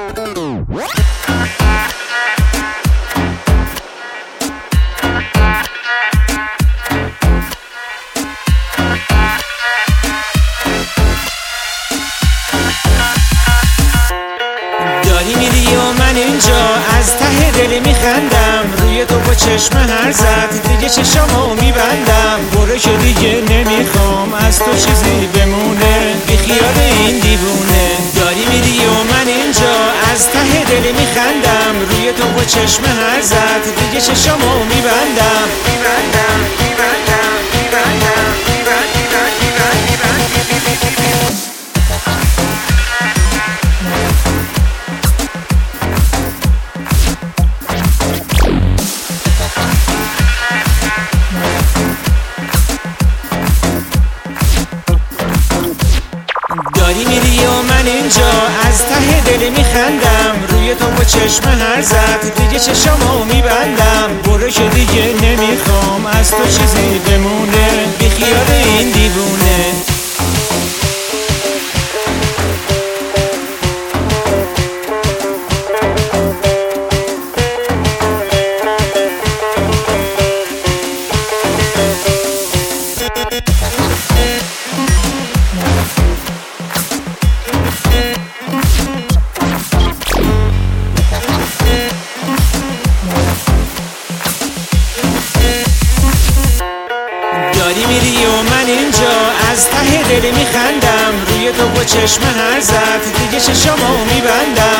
داری میری و من اینجا از ته دل میخندم، روی تو با چشم هر زد دیگه چشامو میبندم. برو که دیگه نمیخوام از تو چیزی بمونه، بی خیال این دیوونه. داری میری و من اینجا از ته دل میخندم، روی تو با چشم هر زد دیگه چشامو میبندم. داری میری و من اینجا از ته دل میخندم، روی تو با چشم هر زد دیگه چشامو میبندم. برو که دیگه نمیخوام از تو چیزی بمونه، بی خیال این دیوونه. داری میری و من اینجا از ته دل میخندم، روی تو با چشم هر زد دیگه چشامو میبندم.